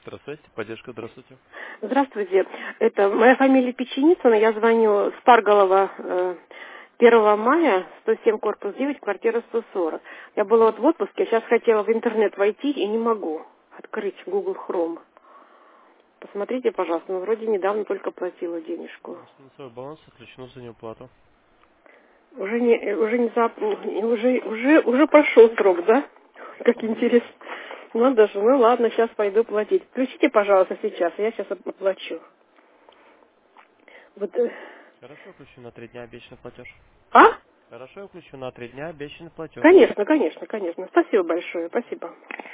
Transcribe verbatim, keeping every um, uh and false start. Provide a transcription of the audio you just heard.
Здравствуйте, поддержка, здравствуйте. Здравствуйте. Это моя фамилия Печеницына. Я звоню с Парголова э, первого мая, сто семь, корпус девять, квартира сто сорок. Я была вот в отпуске, сейчас хотела в интернет войти и не могу открыть Google Chrome. Посмотрите, пожалуйста, ну, вроде недавно только платила денежку. На свой баланс отключено за неуплату. Уже не, э, уже не за, уже, уже, уже прошел срок, да? Как интересно. Ну даже, ну ладно, сейчас пойду платить. Включите, пожалуйста, сейчас, я сейчас оплачу. Вот, э, Хорошо, я включу на три дня обещанный платеж. а? Хорошо, я включу на три дня обещанный платеж. Конечно, конечно, конечно. Спасибо большое, спасибо.